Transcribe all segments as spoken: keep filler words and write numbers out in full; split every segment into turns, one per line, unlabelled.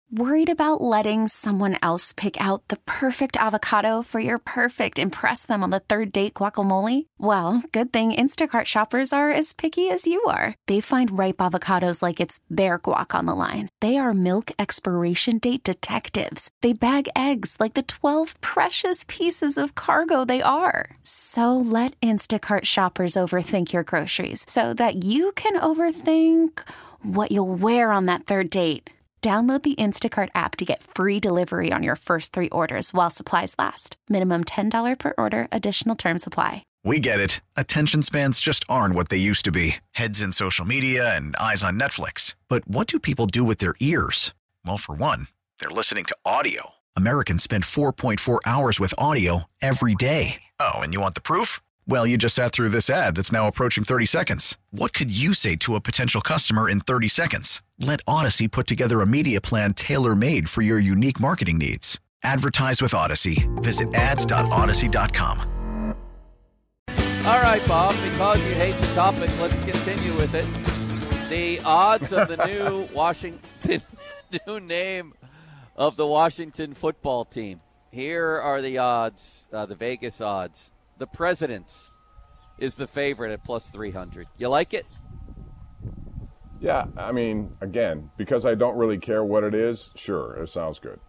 Worried about letting someone else pick out the perfect avocado for your perfect impress them on the third date guacamole? Well, good thing Instacart shoppers are as picky as you are. They find ripe avocados like it's their guac on the line. They are milk expiration date detectives. They bag eggs like the twelve precious pieces of cargo they are. So let Instacart shoppers overthink your groceries so that you can overthink what you'll wear on that third date. Download the Instacart app to get free delivery on your first three orders while supplies last. Minimum ten dollars per order. Additional terms apply.
We get it. Attention spans just aren't what they used to be. Heads in social media and eyes on Netflix. But what do people do with their ears? Well, for one, they're listening to audio. Americans spend four point four hours with audio every day. Oh, and you want the proof? Well, you just sat through this ad that's now approaching thirty seconds. What could you say to a potential customer in thirty seconds? Let Odyssey put together a media plan tailor-made for your unique marketing needs. Advertise with Odyssey. Visit ads dot odyssey dot com.
All right, Bob, because you hate the topic, let's continue with it. The odds of the new Washington, new name of the Washington football team. Here are the odds, uh, the Vegas odds. The Presidents is the favorite at plus three hundred. You like it?
Yeah, I mean, again, because I don't really care what it is, sure, it sounds good.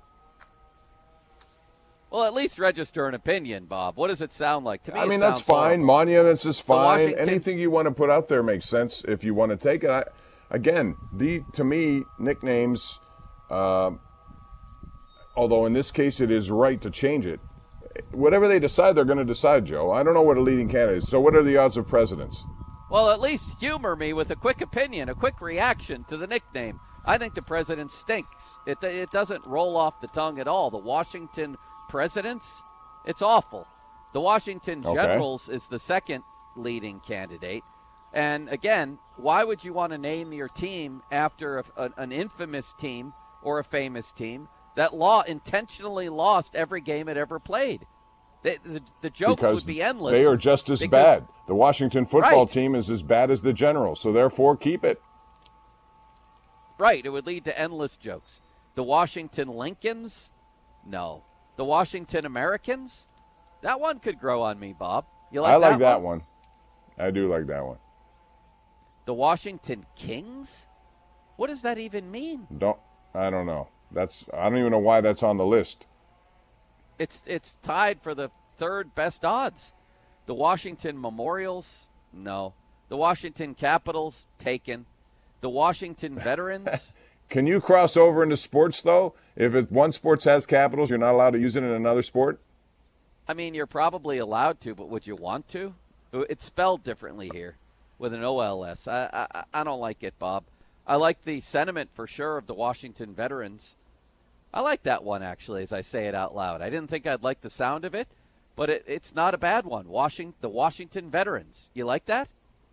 Well, at least register an opinion, Bob. What does it sound like? To me,
I mean,
it
that's
sounds
fine.
horrible.
Monuments is fine.
Washington-
Anything you want to put out there makes sense if you want to take it. I, again, the to me, nicknames, uh, although in this case it is right to change it, whatever they decide, they're going to decide, Joe. I don't know what a leading candidate is. So what are the odds of Presidents?
Well, at least humor me with a quick opinion, a quick reaction to the nickname. I think the President stinks. It, it doesn't roll off the tongue at all. The Washington Presidents, it's awful. The Washington
Okay.
Generals is the second leading candidate. And again, why would you want to name your team after a, a, an infamous team or a famous team that law intentionally lost every game it ever played? The, the, the jokes
Because
would be endless.
they are just as
because-
bad. The Washington football
Right.
team is as bad as the Generals, so therefore keep it.
Right, it would lead to endless jokes. The Washington Lincolns? No. The Washington Americans? That one could grow on me, Bob. You like
I like
that,
that
one?
one. I do like that one.
The Washington Kings? What does that even mean?
Don't I don't know. That's I don't even know why that's on the list.
It's it's tied for the third best odds. The Washington Memorials? No. The Washington Capitals? Taken. The Washington Veterans?
Can you cross over into sports though? If it, one sports has capitals, you're not allowed to use it in another sport?
I mean, you're probably allowed to, but would you want to? It's spelled differently here with an O L S. I, I, I don't like it, Bob. I like the sentiment for sure of the Washington Veterans. I like that one, actually, as I say it out loud. I didn't think I'd like the sound of it, but it, it's not a bad one. Washington, the Washington Veterans. You like that?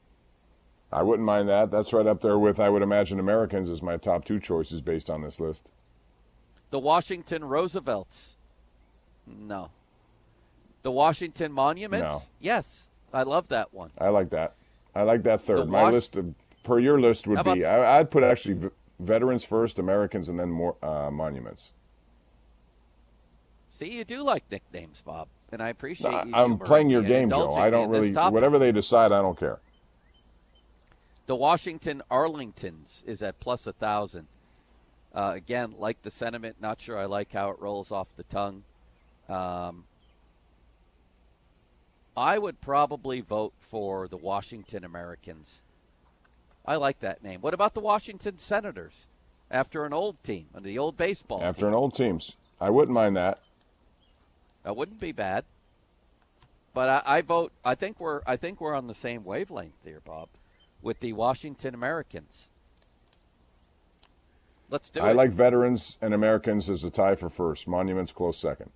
I wouldn't mind that. That's right up there with, I would imagine, Americans as my top two choices based on this list.
The Washington Roosevelts. No. The Washington Monuments?
No.
Yes. I love that one.
I like that. I like that
The
third. My
Wash-
list, of, per your list, would
How about-
be, I, I'd put actually v- veterans first, Americans, and then more uh, monuments.
See, you do like nicknames, Bob, and I appreciate
I,
you.
I'm
humoring
playing your
me and
game, Joe.
indulging
I
me
don't
in this
really,
topic.
whatever they decide, I don't care.
The Washington Arlingtons is at plus a thousand. Uh, again, like the sentiment, not sure I like how it rolls off the tongue. Um, I would probably vote for the Washington Americans. I like that name. What about the Washington Senators? After an old team, the old baseball
After
team.
an old teams, I wouldn't mind that.
That wouldn't be bad. But I, I vote. I think we're. I think we're on the same wavelength here, Bob, with the Washington Americans. Let's do
I
it.
like veterans and Americans as a tie for first. Monuments close second.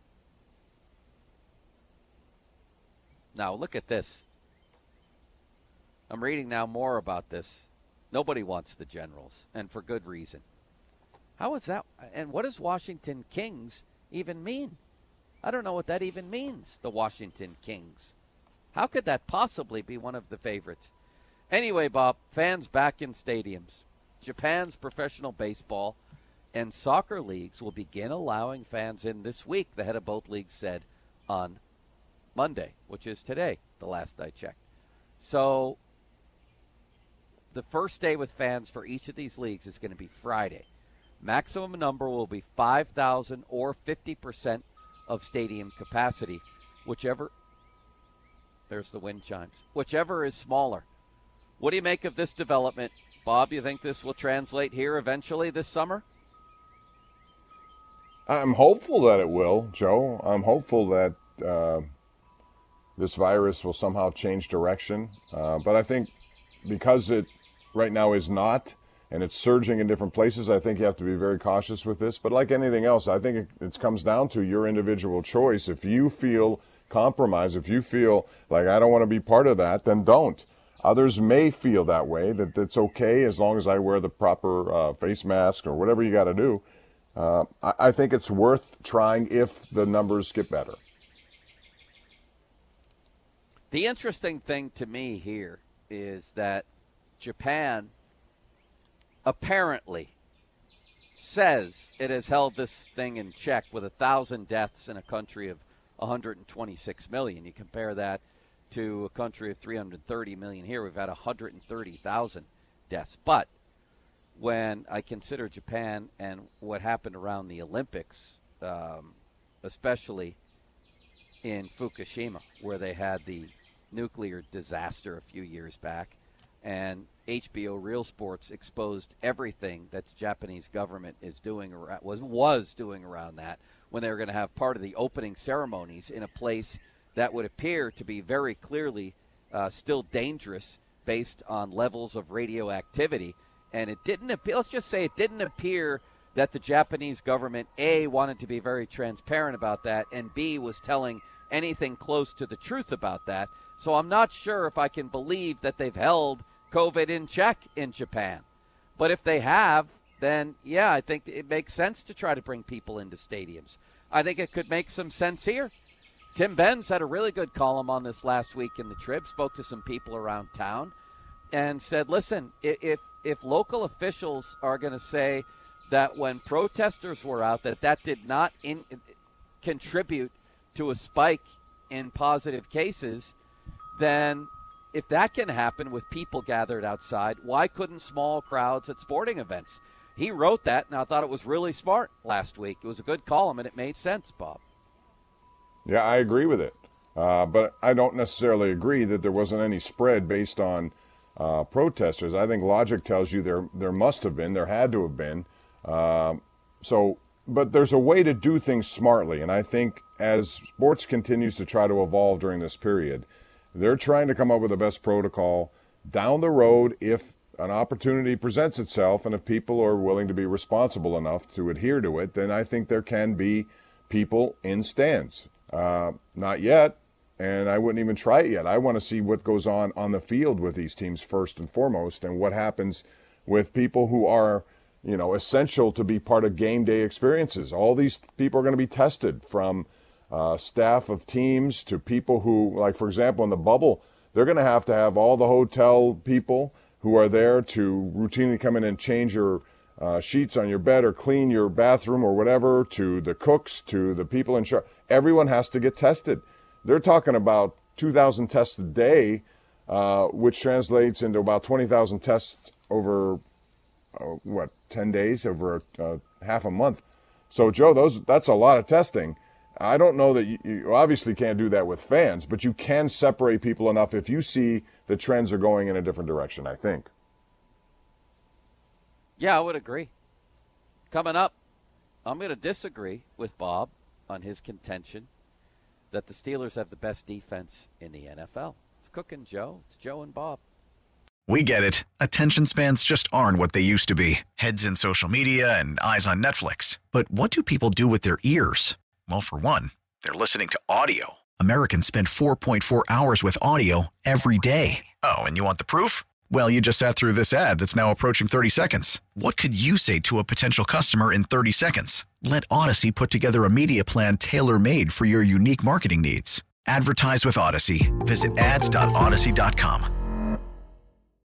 Now look at this. I'm reading now more about this. Nobody wants the Generals, and for good reason. How is that? And what does Washington Kings even mean? I don't know what that even means, the Washington Kings. How could that possibly be one of the favorites? Anyway, Bob, fans back in stadiums. Japan's professional baseball and soccer leagues will begin allowing fans in this week, the head of both leagues said on Monday, which is today, the last I checked. So the first day with fans for each of these leagues is going to be Friday. Maximum number will be five thousand or fifty percent of stadium capacity, whichever, there's the wind chimes, whichever is smaller. What do you make of this development? Bob, you think this will translate here eventually this summer?
I'm hopeful that it will, Joe. I'm hopeful that uh, this virus will somehow change direction. Uh, but I think because it right now is not, and it's surging in different places, I think you have to be very cautious with this. But like anything else, I think it, it comes down to your individual choice. If you feel compromised, if you feel like I don't want to be part of that, then don't. Others may feel that way, that it's okay as long as I wear the proper uh, face mask or whatever you got to do. Uh, I, I think it's worth trying if the numbers get better.
The interesting thing to me here is that Japan apparently says it has held this thing in check with a thousand deaths in a country of one hundred twenty-six million. You compare that to a country of three hundred thirty million here. We've had one hundred thirty thousand deaths. But when I consider Japan and what happened around the Olympics, um, especially in Fukushima, where they had the nuclear disaster a few years back, and H B O Real Sports exposed everything that the Japanese government is doing around, was was doing around that, when they were going to have part of the opening ceremonies in a place that would appear to be very clearly uh, still dangerous based on levels of radioactivity. And it didn't appear, let's just say it didn't appear that the Japanese government, A, wanted to be very transparent about that, and B, was telling anything close to the truth about that. So I'm not sure if I can believe that they've held COVID in check in Japan. But if they have, then, yeah, I think it makes sense to try to bring people into stadiums. I think it could make some sense here. Tim Benz had a really good column on this last week in the Trib, spoke to some people around town, and said, listen, if if local officials are going to say that when protesters were out, that that did not in, contribute to a spike in positive cases, then if that can happen with people gathered outside, why couldn't small crowds at sporting events? He wrote that, and I thought it was really smart last week. It was a good column, and it made sense, Bob.
Yeah, I agree with it. Uh, but I don't necessarily agree that there wasn't any spread based on uh, protesters. I think logic tells you there there must have been, there had to have been. Uh, so, but there's a way to do things smartly, and I think as sports continues to try to evolve during this period, they're trying to come up with the best protocol down the road if an opportunity presents itself, and if people are willing to be responsible enough to adhere to it, then I think there can be people in stands. Uh, not yet, and I wouldn't even try it yet. I want to see what goes on on the field with these teams first and foremost, and what happens with people who are, you know, essential to be part of game day experiences. All these people are going to be tested, from uh, staff of teams to people who, like, for example, in the bubble, they're going to have to have all the hotel people who are there to routinely come in and change your uh, sheets on your bed or clean your bathroom or whatever, to the cooks, to the people in charge. Everyone has to get tested. They're talking about two thousand tests a day, uh, which translates into about twenty thousand tests over, uh, what, ten days, over uh, half a month. So, Joe, those that's a lot of testing. I don't know that you, you obviously can't do that with fans, but you can separate people enough if you see the trends are going in a different direction, I think.
Yeah, I would agree. Coming up, I'm going to disagree with Bob on his contention that the Steelers have the best defense in the N F L. It's Cookin' Joe. It's Joe and Bob.
We get it. Attention spans just aren't what they used to be. Heads in social media and eyes on Netflix. But what do people do with their ears? Well, for one, they're listening to audio. Americans spend four point four hours with audio every day. Oh, and you want the proof? Well, you just sat through this ad that's now approaching thirty seconds. What could you say to a potential customer in thirty seconds? Let Odyssey put together a media plan tailor-made for your unique marketing needs. Advertise with Odyssey. Visit ads dot odyssey dot com.